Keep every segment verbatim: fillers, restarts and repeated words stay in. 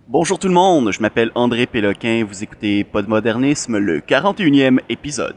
Bonjour tout le monde, je m'appelle André Péloquin, vous écoutez Podmodernisme, le quarante et unième épisode.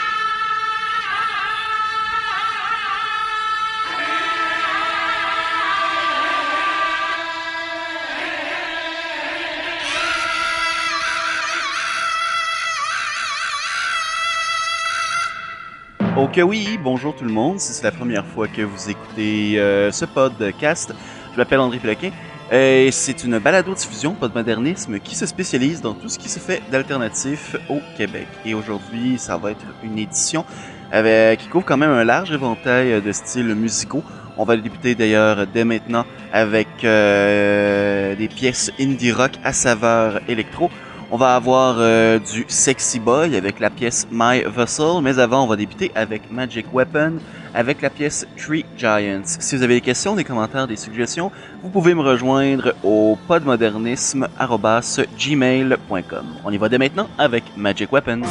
Ok oui, bonjour tout le monde, si c'est la première fois que vous écoutez euh, ce podcast, je m'appelle André Péloquin. Euh, c'est une balado-diffusion Podmodernisme qui se spécialise dans tout ce qui se fait d'alternatif au Québec. Et aujourd'hui, ça va être une édition avec, qui couvre quand même un large éventail de styles musicaux. On va débuter d'ailleurs dès maintenant avec euh, des pièces indie rock à saveur électro. On va avoir euh, du Sexy Boy avec la pièce My Vessel, mais avant, on va débuter avec Magic Weapon avec la pièce Three Giants. Si vous avez des questions, des commentaires, des suggestions, vous pouvez me rejoindre au podmodernisme arobase gmail point com. On y va dès maintenant avec Magic Weapon.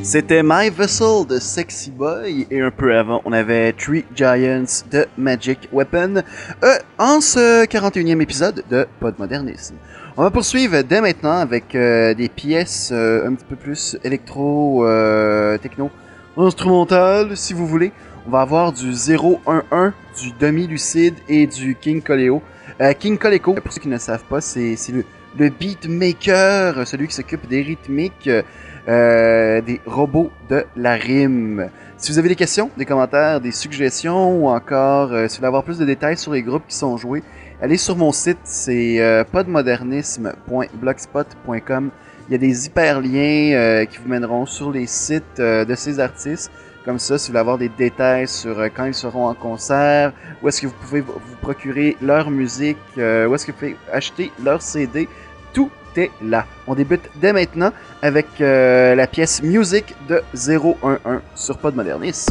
C'était My Vessel de Sexy Boy et un peu avant, on avait Three Giants de Magic Weapon euh, en ce quarante et unième épisode de Podmodernisme. On va poursuivre dès maintenant avec euh, des pièces euh, un petit peu plus électro, euh, techno, instrumentales si vous voulez. On va avoir du zéro un un, du Demi Lucide et du King Coleo. Euh, King Coleco, pour ceux qui ne le savent pas, c'est le, le beatmaker, celui qui s'occupe des rythmiques. Euh, des robots de la rime. Si vous avez des questions, des commentaires, des suggestions ou encore euh, si vous voulez avoir plus de détails sur les groupes qui sont joués, allez sur mon site, c'est euh, podmodernisme point blogspot point com. Il y a des hyperliens euh, qui vous mèneront sur les sites euh, de ces artistes. Comme ça, si vous voulez avoir des détails sur euh, quand ils seront en concert, où est-ce que vous pouvez vous procurer leur musique, euh, où est-ce que vous pouvez acheter leur C D, tout est là. On débute dès maintenant avec euh, la pièce Music de zéro un un sur Podmodernisme.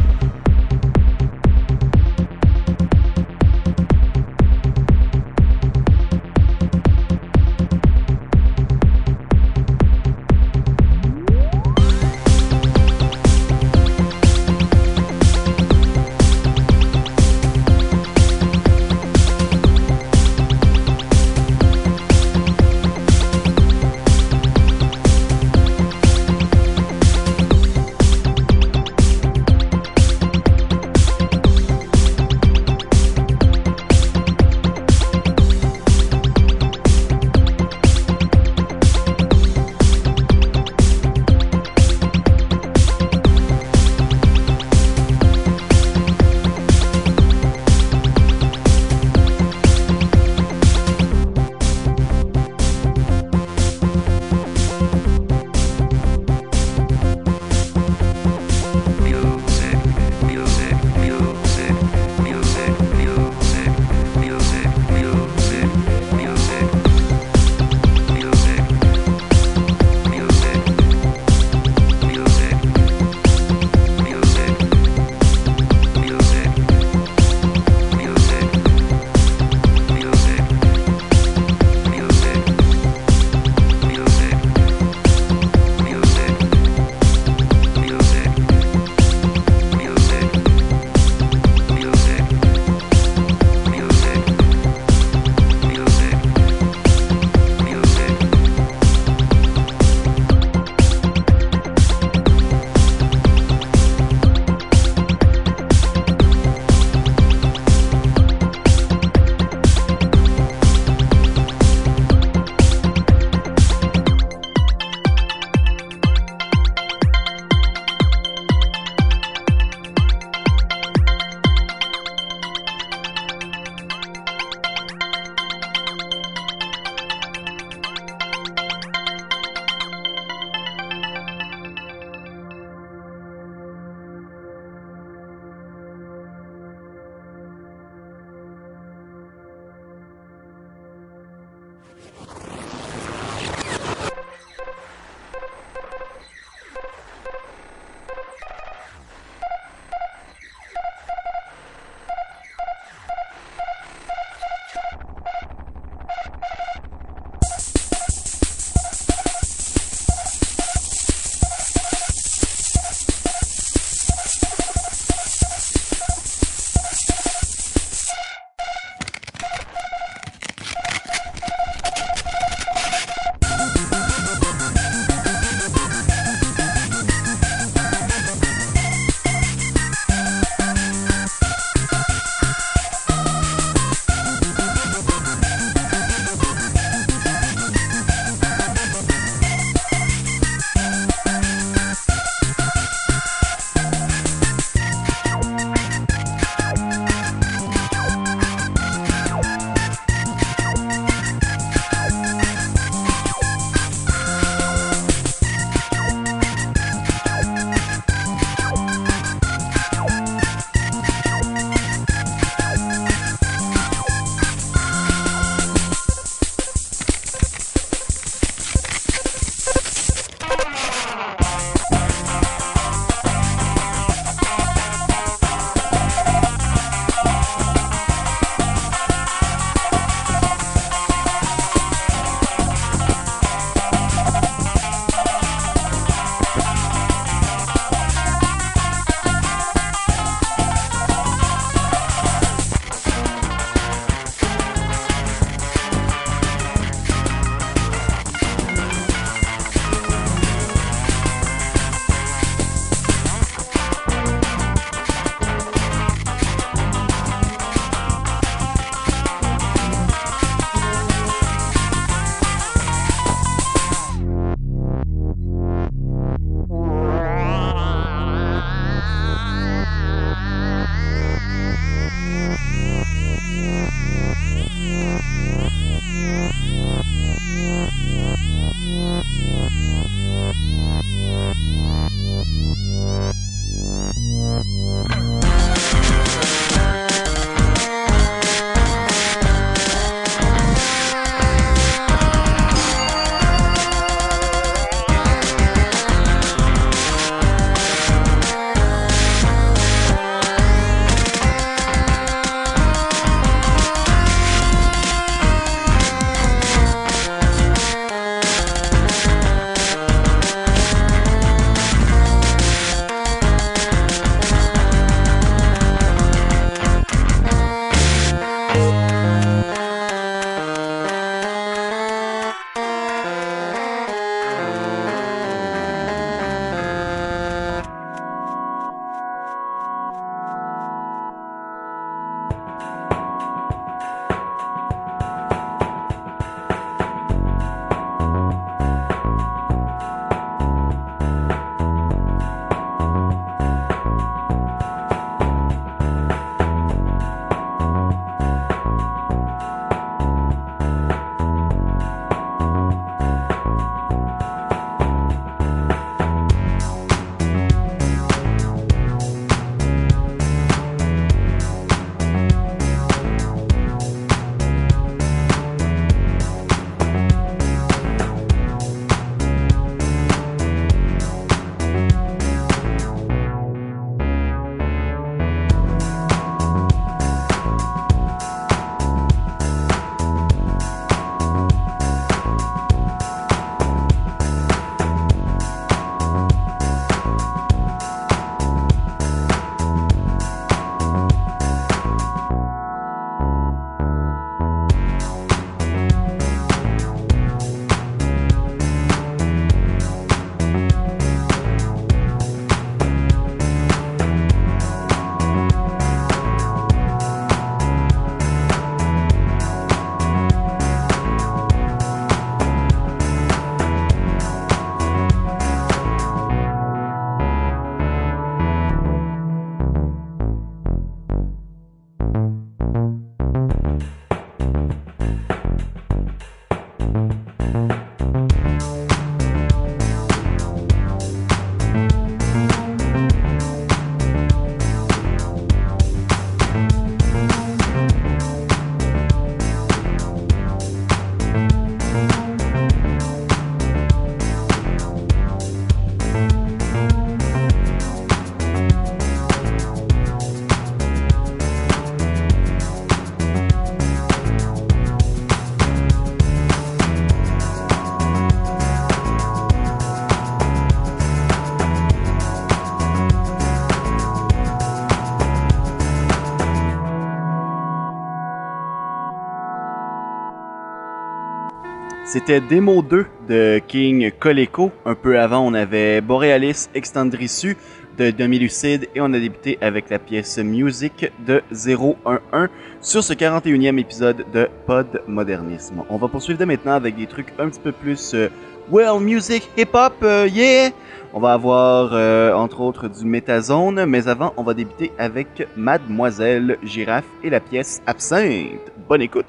C'était Demo deux de King Coleco. Un peu avant, on avait Borealis Extendrisu de Demi-Lucide et on a débuté avec la pièce Music de zéro un un sur ce quarante et unième épisode de Pod Modernisme. On va poursuivre dès maintenant avec des trucs un petit peu plus euh, well music, hip-hop, euh, yeah! On va avoir euh, entre autres du Metazone, mais avant, on va débuter avec Mademoiselle Girafe et la pièce Absinthe. Bonne écoute!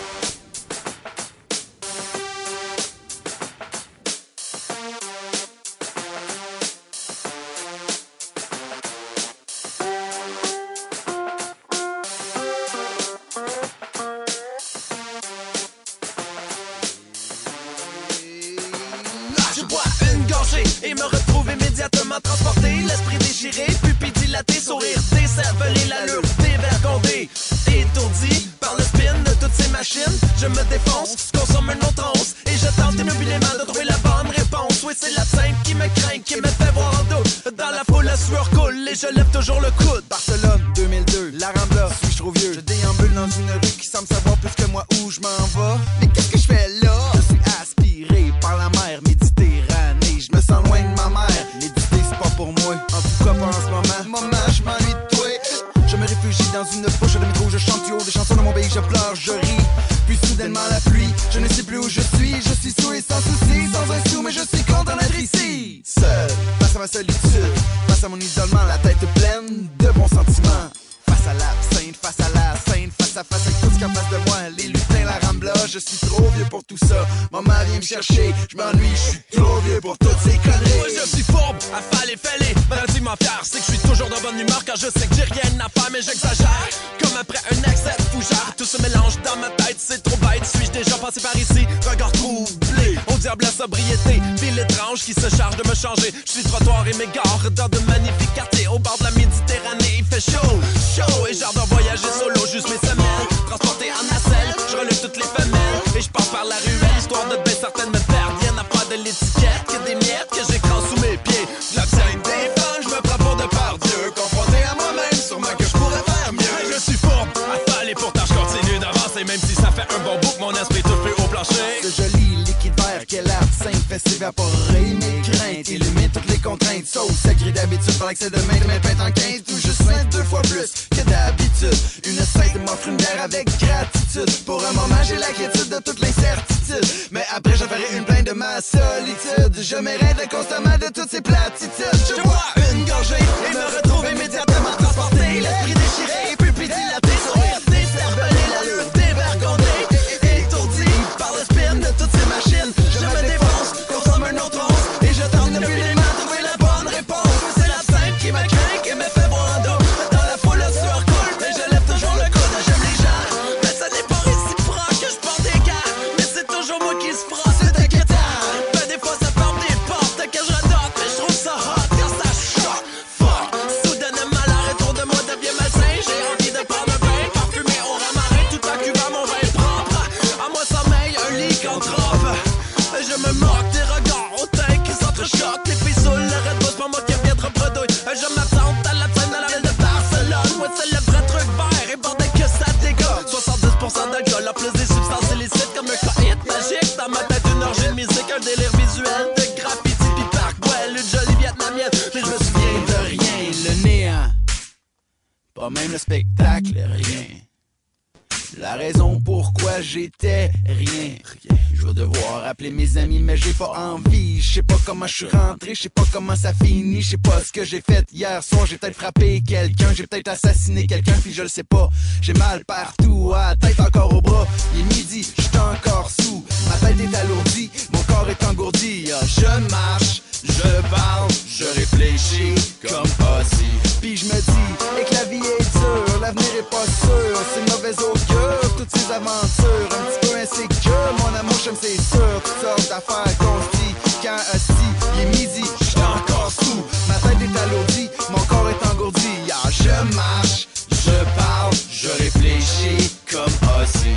Et me retrouve immédiatement transporté, l'esprit déchiré, pupille dilatée, sourire décervelé, l'allure dévergondée. Étourdi par le spin de toutes ces machines, je me défonce, consomme un autre once, et je tente inubilement de trouver la bonne réponse. Oui, c'est l'absinthe qui me craint, qui me fait voir en doute. Dans la foule, la sueur coule et je lève toujours le coude. Barcelone deux mille deux, la Rambla, suis-je trop vieux? Je déambule dans une rue qui semble savoir plus que moi où je m'en vais. Mais qu'est-ce que je fais là? Je suis aspiré par la mer Méditerranée. Je me sens loin de ma mère. Méditer, c'est pas pour moi. En tout cas, pas en ce moment. Maman, je m'ennuie de toi. Je me réfugie dans une poche de métro. Je chante du haut des chansons de mon pays. Je pleure, je ris. Puis soudainement la pluie. Je ne sais plus où je suis. Je suis sous et sans souci. Sans un sou, mais je suis content d'être ici. Seul, face à ma solitude. Face à mon isolement, la tête pleine de bons sentiments. Face à l'absinthe, face à la scène, face à face avec tout ce qu'il y a en face de moi. Les lutins, la Rambla, je suis trop vieux pour tout ça. Maman vient me chercher, je m'ennuie, je suis trop vieux pour toutes ces conneries. Moi je suis fourbe, à fallait fêler, relativement fier. C'est que je suis toujours de bonne humeur car je sais que j'ai rien à faire, mais j'exagère. Comme après un accès de fougère, tout se mélange dans ma tête, c'est trop bête. Suis-je déjà passé par ici? Regard troublé, au diable la sobriété. Ville étrange qui se charge de me changer. Je suis trottoir et m'égare dans de magnifiques quartiers au bord de la Méditerranée. Il fait chaud, chaud, et j'adore voyager solo, juste mes semelles. Transporté en nacelle, je relève toutes les femelles. Et je pars par la ruelle, histoire de bien certaines me perdre. Y'en a pas de l'étiquette, que des miettes que j'écrase sous mes pieds. L'absinthe des fans, je me prends pour de par Dieu. Confronté à moi-même, sûrement que je pourrais faire mieux. Mais je suis fourbe, affalé, pourtant je continue d'avancer. Même si ça fait un bon bout que mon esprit touche plus au plancher. Ce joli liquide vert que l'absinthe fait s'évaporer mes craintes. Illumine toutes les contraintes, sauce sacrée d'habitude par l'excès de main de mes peintes en quinte. Où je sainte deux fois plus que d'habitude. Une sainte m'offre une bière avec gratitude. Pour un moment j'ai la quiétude de toute l'incertitude. Mais après je ferai une plainte de ma solitude. Je m'érête constamment de toutes ces platitudes. Je bois une gorgée et me retrouve immédiatement transporté. L'esprit déchiré, pupille dilatée, sourire décervelé, l'allure dévergondée. Étourdi par le spin de toutes ces machines. Je me défonce, consomme un autre once. Et je tente impunément de trouver la bonne réponse. C'est l'absinthe qui me craint, qui me fait boire en dos. Dans la foule, le sueur coule, mais je lève toujours le coude. J'aime les gens, mais ça n'est pas réciproque que je porte des gars. Mais c'est toujours moi qui se frotte, c'est inquiétant. Ben des fois ça ferme des portes que je redoute, mais je trouve ça hot quand ça choque. Fuck, soudainement l'arrêt autour de moi devient malsain. J'ai envie de prendre un bain, parfumé au romarin, tout en cuvant mon vin propre. À moi sommeil, un lycanthrope. Je me moque des regards hautains qui s'entrechoquent. Les filles sous le red, c'est pas moi qui viens de reprodouille. Je m'attends à la scène de la ville de Barcelone. Moi c'est le vrai truc vert et bordel que ça dégomme. soixante-dix pour cent d'alcool, en plus des substances illicites comme un coït magique. Dans ma tête une orgie de musique, un délire visuel de graffiti pis parc. Ouais, une jolie vietnamienne, mais je me souviens de rien. Le néant, pas même le spectacle, rien. La raison pourquoi j'étais rien. Je vais devoir appeler mes amis, mais j'ai pas envie. Je sais pas comment je suis rentré, je sais pas comment ça finit. Je sais pas ce que j'ai fait hier soir. J'ai peut-être frappé quelqu'un, j'ai peut-être assassiné quelqu'un, puis je le sais pas. J'ai mal partout, à la tête encore au bras. Il est midi, je suis encore sous. Ma tête est alourdie, mon corps est engourdi. Je marche, je parle, je réfléchis comme Ozzy. Puis je me dis, et que la vie est dure, l'avenir est pas sûr. C'est mauvais augure, toutes ces aventures. Un petit peu insécure, mon amour, je me c'est sûr. Toutes sortes d'affaires qu'on se dit, quand Ozzy, il est midi, je suis encore sous. Ma tête est alourdie, mon corps est engourdi. Ah, je marche, je parle, je réfléchis comme Ozzy.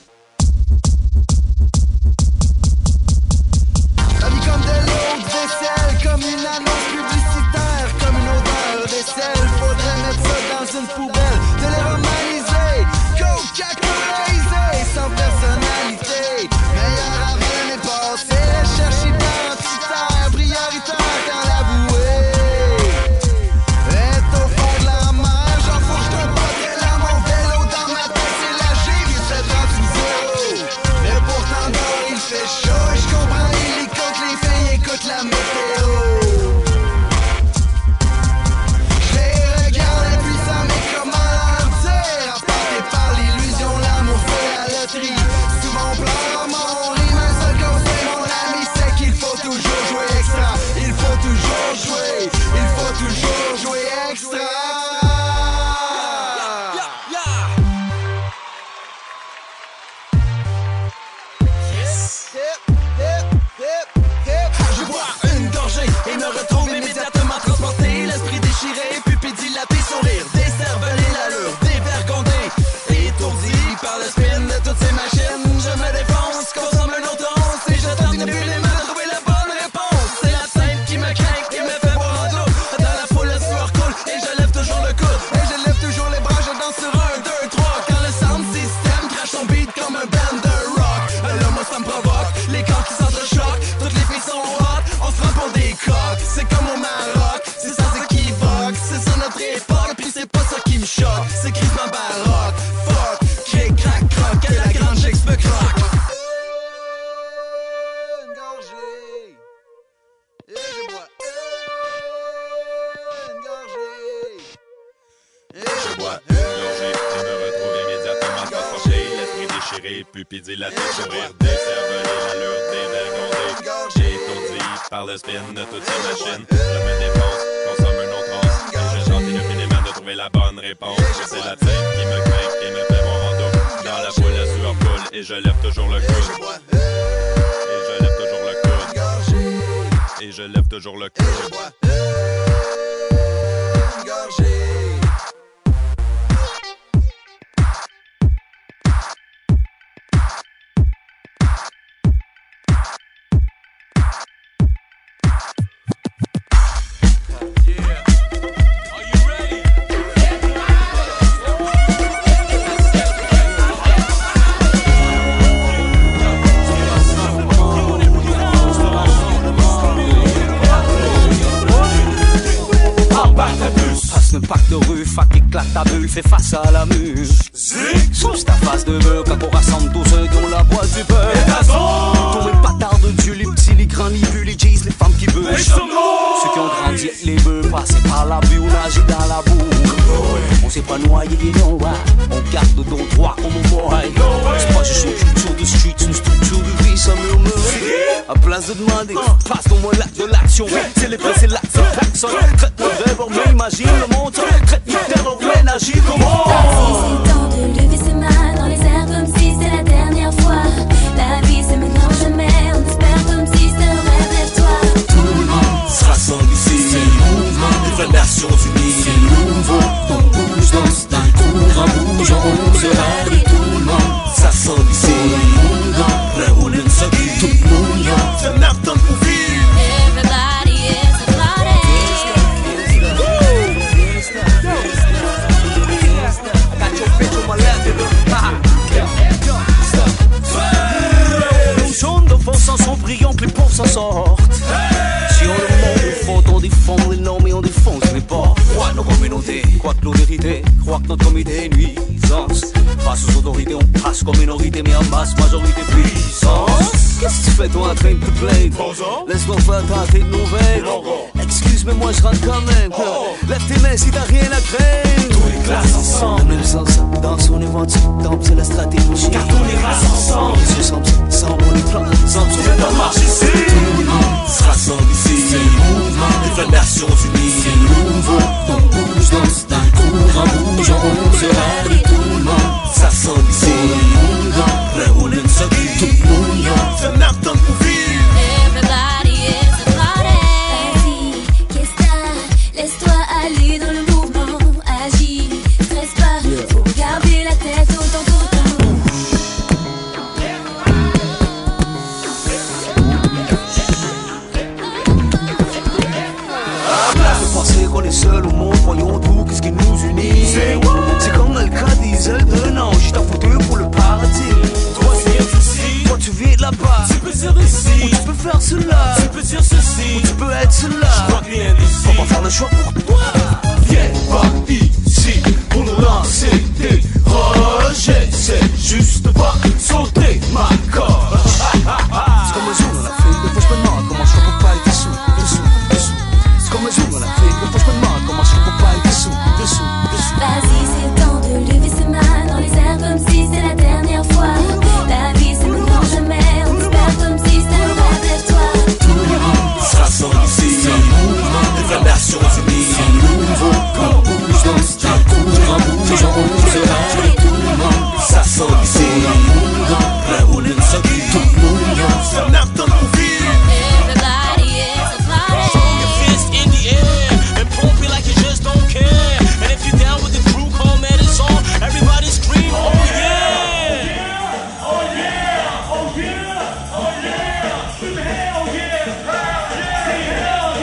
La vie comme de l'eau de vaisselle, comme une annonce publicitaire, comme une odeur d'aisselle. Faudrait mettre ça dans une poubelle, télé-romanisé, Coca-Cola, sans personnalité. Meilleur avant l'année dit la tête pour rire des cervelés, l'allure des vergondés. J'ai étourdi par le spin de toute cette machine. Je me défonce, consomme un autre once. Et je chante inopinément de trouver la bonne réponse. Mais c'est la tête qui me craint et me fait mon rando. Dans la foule, la sueur coule et je lève toujours le coude. Et je lève toujours le coude. Et je lève toujours le coude. Pack de rue, fac éclate ta bulle, fais face à la mue. Sauce ta face de bœuf, quand on rassemble tous ceux qui ont la voix du peur. Ton les bâtards de Dieu, les petits, les grands, les vieux, les jays, les femmes qui bûchent. Ceux qui ont grandi avec les bœufs, passés par la vue, on agit dans la boue. On s'est pas noyé, non, on garde le dos droit comme on voit. C'est pas juste une culture de street, une structure de vie, ça murmure. À place de demander, passe ton moi l'acte de l'action. C'est les faits, c'est l'acte, c'est personne. Traite notre rêve, mais imagine le monde. Traite notre terre, on pleine, agit comment? C'est temps de lever ses mains dans les airs comme si c'est la dernière fois. La vie c'est maintenant jamais, on espère comme si c'était un rêve, lève-toi. Tout le monde se rassemble ici. C'est le mouvement des vraies Nations Unies. C'est nouveau, on bouge, danse d'un coup, un bouge, on se rêve. Tout le monde s'assemble ici. Réunir sa vie. Tout le monde y a. C'est un temps pour vivre. Everybody is a party. Nous jaunes de force sont brillants, que les pauvres s'en sortent. Si on le monde, il faut on défend les normes et on défonce les ports. Crois nos communautés, crois que nos vérités, crois que notre comité est nuisance. Face aux autorités, on passe comme minorité, mais en masse, majorité, puissance. Qu'est-ce que tu fais toi en train de te plaindre? Laisse-moi faire tenter de nouvelles. Excuse, mais moi je rentre quand même. Lève tes mains si t'as rien à craindre. Tous les classes ensemble, dans le même sens, dans son éventu, dans c'est la stratégie. Car tous les races ensemble, ils se sentent ensemble, on les plante ensemble, on vient d'en marcher ici. Tout le monde se rassemble ici. C'est le mouvement des vraies Nations Unies. C'est nouveau, on bouge, danse d'un coup, un bouge, on se rêve. Tout le monde s'assemble ici. Réunir sa vie. Tout le monde y a. C'est un temps pour vivre. Everybody is a party. Vas-y, qu'est-ce que t'as? Laisse-toi aller dans le mouvement. Agis, stresse pas. Faut garder la tête autant qu'autant. De penser qu'on est seul au monde, voyons tout, qu'est-ce qui nous unit. C'est comme le cas diesel d'un ange, j'ai ta photo pour le paradis. Toi tu viens d'ici, toi tu viens de là-bas. Tu peux dire ici, ou tu peux faire cela. Tu peux dire ceci, ou tu peux être cela. Je crois que viens d'ici, on va faire le choix pour toi. Viens pas ici pour nous lancer des rejets. C'est juste pas sauter ma corde. C'est comme un jour dans l'Afrique, des fois je me demande comment je fais pour pas être dessous, dessous, dessous. C'est comme un jour dans l'Afrique, des fois je me demande comment je fais pour pas être dessous, dessous, dessous. Vas-y, c'est le temps de lever ses mains dans les airs comme si c'est la dernière fois. La vie c'est maintenant jamais, on espère comme si c'était un rêve, lève-toi. Tout le monde se rassemble ici. C'est le mouvement des vraies Nations Unies. C'est nouveau, on bouge, danse d'un coup, un bouge, on se rêve. Tout le monde s'assemble ici. Réunir sa vie. Tout le monde y a. C'est un temps pour vivre. Everybody is a party. Your fist in the air and pump it like you just don't care. And if you're down with the crew, call medicine. Everybody scream, oh yeah! Oh yeah! Oh yeah! Oh yeah! Hell yeah! Hell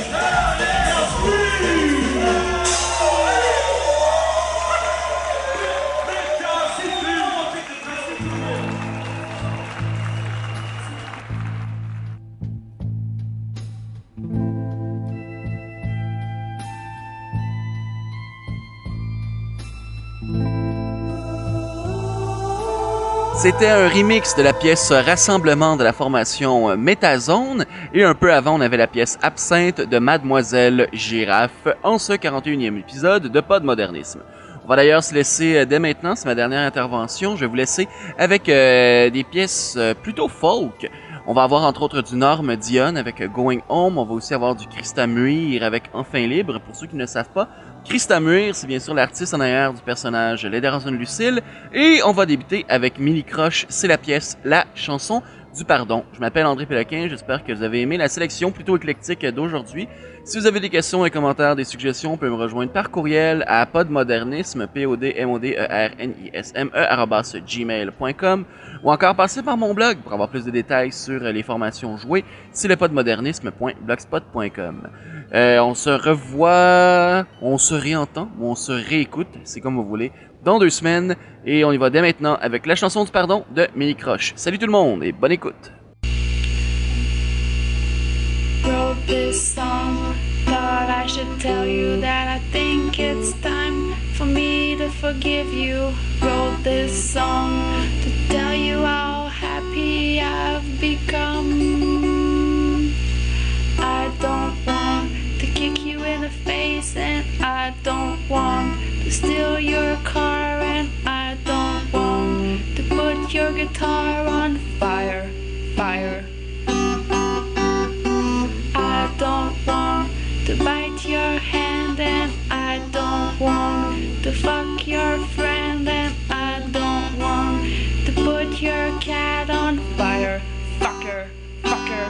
C'était un remix de la pièce Rassemblement de la formation Métazone, et un peu avant on avait la pièce Absinthe de Mademoiselle Girafe en ce quarante et unième épisode de Pod Modernisme. On va d'ailleurs se laisser euh, dès maintenant, c'est ma dernière intervention. Je vais vous laisser avec euh, des pièces euh, plutôt folk. On va avoir entre autres du Norm Dion avec euh, Going Home. On va aussi avoir du Christa Muir avec Enfin Libre. Pour ceux qui ne le savent pas, Christa Muir, c'est bien sûr l'artiste en arrière du personnage Leda Ranson Lucille. Et on va débuter avec Milly Croche, c'est la pièce La chanson du pardon. Je m'appelle André Péloquin, j'espère que vous avez aimé la sélection plutôt éclectique d'aujourd'hui. Si vous avez des questions, des commentaires, des suggestions, vous pouvez me rejoindre par courriel à podmodernisme, p o d m o d e r n i s m e arobase gmail point com, ou encore passer par mon blog pour avoir plus de détails sur les formations jouées, c'est le podmodernisme point blogspot point com. Euh, on se revoit, on se réentend, ou on se réécoute, c'est comme vous voulez, dans deux semaines, et on y va dès maintenant avec la chanson du pardon de Milly Croche. Salut tout le monde et bonne écoute! Wrote this song, thought I should tell you that I think it's time for me to forgive you. Wrote this song to tell you how happy I've become. I don't want to kick you in the face, and I don't want to steal your car, and I don't want to put your guitar on fire, fire. I don't want to bite your hand, and I don't want to fuck your friend, and I don't want to put your cat on fire, fucker, fucker.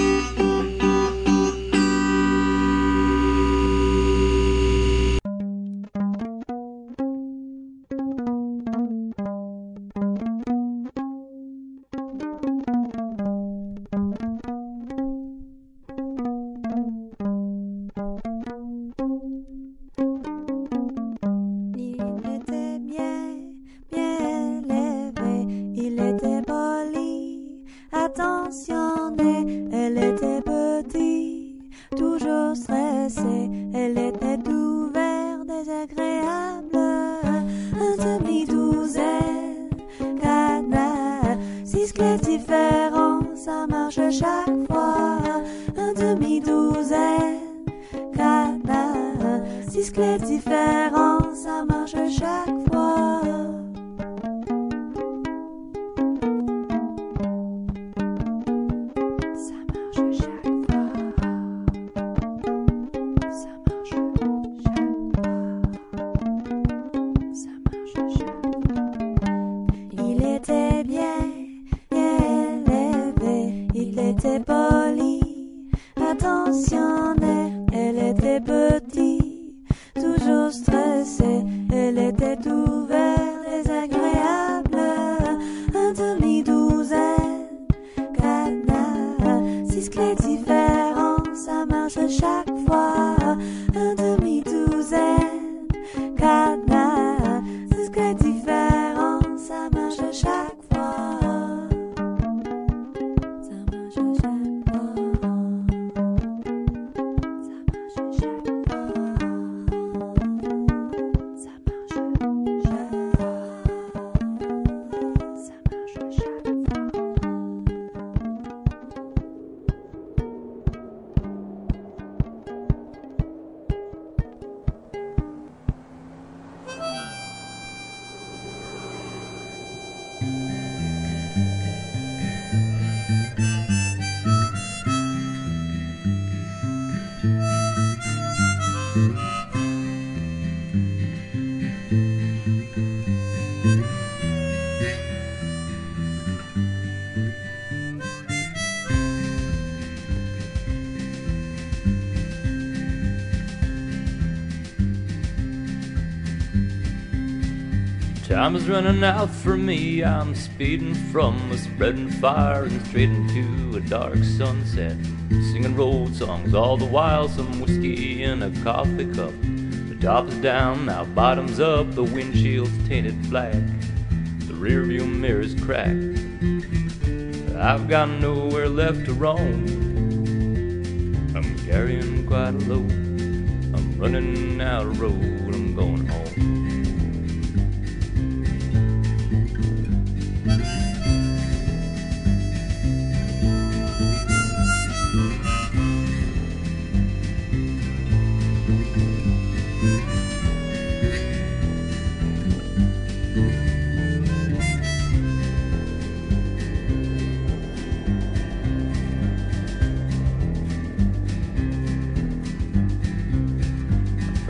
Time is running out for me, I'm speeding from a spreading fire and straight into a dark sunset, singing road songs all the while, some whiskey in a coffee cup. The top is down, now bottom's up, the windshield's tainted black, the rearview mirror's cracked. I've got nowhere left to roam, I'm carrying quite a load, I'm running out of road, I'm going home.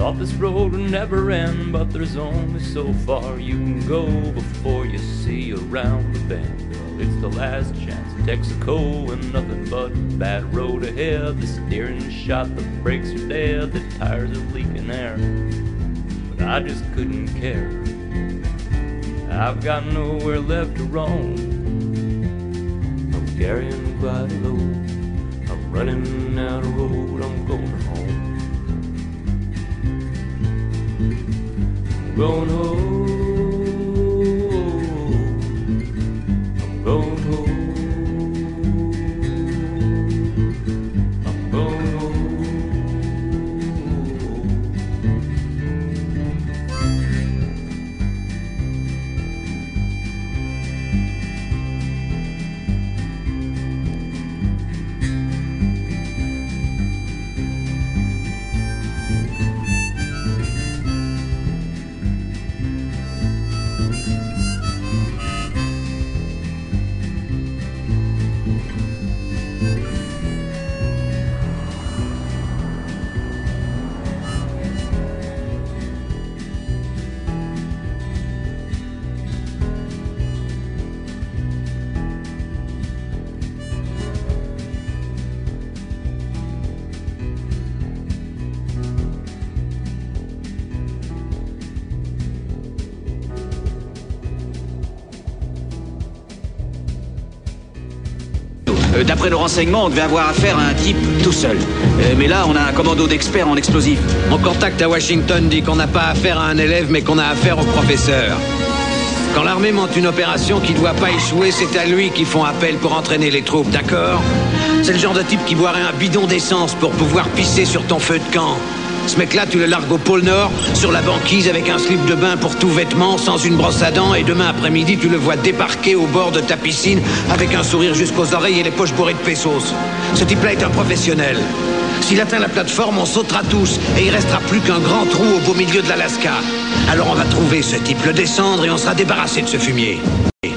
thought this road would never end, but there's only so far you can go before you see around the bend. Well, it's the last chance in Texaco and nothing but bad road ahead. The steering shot, the brakes are dead, the tires are leaking air. But I just couldn't care. I've got nowhere left to roam. I'm carrying quite a load. I'm running out of road, I'm going home. I'm going home. I'm going home. I'm going home. D'après nos renseignements, on devait avoir affaire à un type tout seul. Euh, mais là, on a un commando d'experts en explosifs. Mon contact à Washington dit qu'on n'a pas affaire à un élève, mais qu'on a affaire au professeur. Quand l'armée monte une opération qui ne doit pas échouer, c'est à lui qu'ils font appel pour entraîner les troupes, d'accord? C'est le genre de type qui boirait un bidon d'essence pour pouvoir pisser sur ton feu de camp. Ce mec-là, tu le largues au pôle Nord, sur la banquise avec un slip de bain pour tout vêtement, sans une brosse à dents, et demain après-midi, tu le vois débarquer au bord de ta piscine avec un sourire jusqu'aux oreilles et les poches bourrées de pesos. Ce type-là est un professionnel. S'il atteint la plateforme, on sautera tous, et il restera plus qu'un grand trou au beau milieu de l'Alaska. Alors on va trouver ce type, le descendre, et on sera débarrassé de ce fumier.